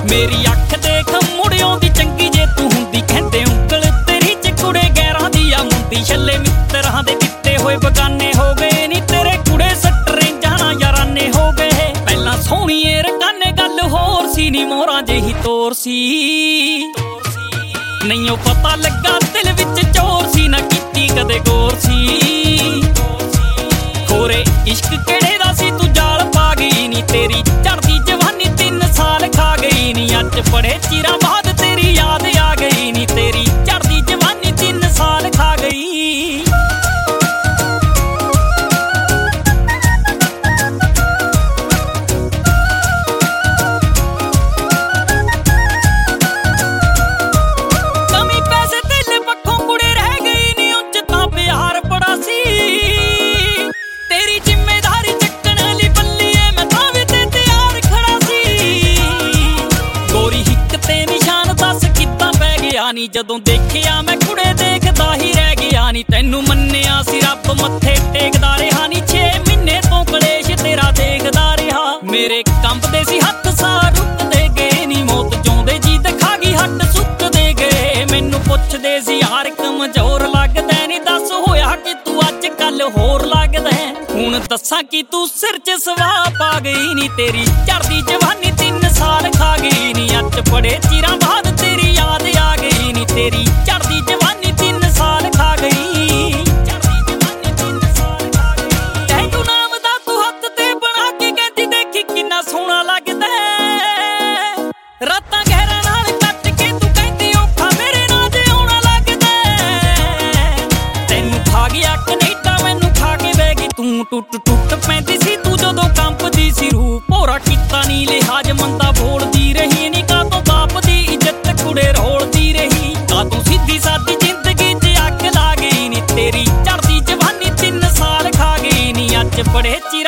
ਮੇਰੀ ਅੱਖ ਦੇਖ ਮੁੜਿਓਂ ਦੀ ਚੰਗੀ ਜੇ ਤੂੰ ਹੁੰਦੀ, ਕਹਿੰਦੇ ਉਂਗਲ ਤੇਰੀ ਚ ਕੁੜੇ ਗੈਰਾਂ ਦੀ ਆ ਮੁੰਦੀ। ਛੱਲੇ ਮਿੱਤਰਾਂ ਦੇ ਦਿੱਤੇ ਹੋਏ ਬਗਾਨੇ ਹੋ ਗਏ ਨੀ, ਤੇਰੇ ਕੁੜੇ ਸਟਰੇਂਜਾਂ ਨਾਲ ਯਾਰਾਨੇ ਹੋ ਗਏ। ਪਹਿਲਾਂ ਸੋਹਣੀਏ ਰਕਾਨੇ ਗੱਲ ਹੋਰ ਸੀ ਨੀ, ਮੋਹਰਾਂ ਜਿਹੀ ਤੋਰ ਸੀ। ਨਹੀਂ ਉਹ ਪਤਾ ਲੱਗਾ ਦਿਲ ਵਿੱਚ ਚੋਰ ਸੀ, ਨਾ ਕੀਤੀ ਕਦੇ ਗੌਰ ਸੀ। ਖੋਰੇ ਇਸ਼ਕ ਕਿਹੜੇ ਦਾ ਸੀ ਤੂੰ ਜਾਲ ਪਾ ਗਈ ਨੀ, ਤੇਰੀ ਚੜ੍ਹਦੀ ਜਵਾਨੀ 3 ਸਾਲ ਖਾ ਗਈ ਨੀ। ਅੱਜ ਬੜੇ ਚਿਰਾਂ ਬਾਅਦ ਤੇਰੀ ਯਾਦ ਆ ਗਈ ਨੀ, ਤੇਰੀ ਚੜ੍ਹਦੀ ਜਵਾਨੀ 3 ਸਾਲ ਖਾ ਗਈ। ਜਦੋਂ ਦੇਖਿਆ ਮੈਂ ਕੁੜੇ ਦੇਖਦਾ ਹੀ ਰਹਿ ਗਿਆ ਨੀ, ਤੈਨੂੰ ਮੰਨਿਆ ਸੀ ਰੱਬ ਮੱਥੇ ਟੇਕਦਾ ਰਿਹਾ ਨੀ। 6 ਮਹੀਨੇ ਤੋਂ ਕਲੇਸ਼ ਤੇਰਾ ਦੇਖਦਾ ਰਿਹਾ, ਮੇਰੇ ਕੰਬਦੇ ਸੀ ਹੱਥ ਸਾਹ ਰੁਕਦੇ ਗਏ ਨੀ। ਮੌਤ ਜਿਉਂਦੇ ਜੀ ਦਿਖਾ ਗਈ ਹੱਡ ਸੁੱਕਦੇ ਗਏ, ਮੈਨੂੰ ਪੁੱਛਦੇ ਸੀ ਯਾਰ ਕਮਜ਼ੋਰ ਲੱਗਦਾ ਨੀ। ਦੱਸ ਹੋਇਆ ਕਿ ਤੂੰ ਅੱਜ ਕੱਲ ਹੋਰ ਲੱਗਦਾ, ਹੁਣ ਦੱਸਾਂ ਕਿ ਤੂੰ ਸਿਰ 'ਚ ਸਵਾਹ ਪਾ ਗਈ ਨੀ। ਤੇਰੀ ਚੜ੍ਹਦੀ ਜਵਾਨੀ 3 ਸਾਲ ਖਾ ਗਈ ਨੀ, ਅੱਜ ਬੜੇ ਚਿਰਾਂ ਬਾਅਦ ਤੇਰੀ ਯਾਦ ਆ ਗਈ ਨੀ। ਤੇਰੀ ਚੜ੍ਹਦੀ ਜਵਾਨੀ 3 ਸਾਲ ਖਾ ਗਈ। ਤੈਨੂੰ ਨਾਮ ਦਾ ਤੂੰ ਹੱਥ ਤੇ ਬਣਾ ਕੇ ਕਹਿੰਦੀ ਦੇਖੀ ਕਿੰਨਾ ਸੋਹਣਾ ਲੱਗਦਾ। ਰਾਤਾਂ ਗਹਿਰਾਂ ਨਾਲ ਕੱਟ ਕੇ ਤੂੰ ਕਹਿੰਦੀ ਔਖਾ ਮੇਰੇ ਨਾਲ ਜਿਉਣਾ ਲੱਗਦਾ। ਤੈਨੂੰ ਖਾ ਗਿਆ ਕਨੇਡਾ ਮੈਨੂੰ ਖਾ ਕੇ ਬਹਿ ਗਈ ਤੂੰ, ਟੁੱਟ ਟੁੱਟ ਪੈਂਦੀ ਸੀ ਤੂੰ ਜਦੋਂ ਕੰਬਦੀ ਸੀ ਰੂਹ। ਭੋਰਾ ਕੀਤਾ ਨੀ ਲਿਹਾਜ਼ ਮੰਦਾ ਬੋਲਦੀ ਰਹੀ ਨੀ, ਕਾਤੋਂ ਬਾਪ ਦੀ ਇੱਜ਼ਤ ਕੁੜੇ ਰੋਲਦੀ ਰਹੀ। ਕਾਤੋਂ ਸਿੱਧੀ ਸਾਦੀ ਜ਼ਿੰਦਗੀ 'ਚ ਅੱਗ ਲਾ ਗਈ ਨੀ, ਤੇਰੀ ਚੜ੍ਹਦੀ ਜਵਾਨੀ 3 ਸਾਲ ਖਾ ਗਈ ਨੀ। ਅੱਜ ਬੜੇ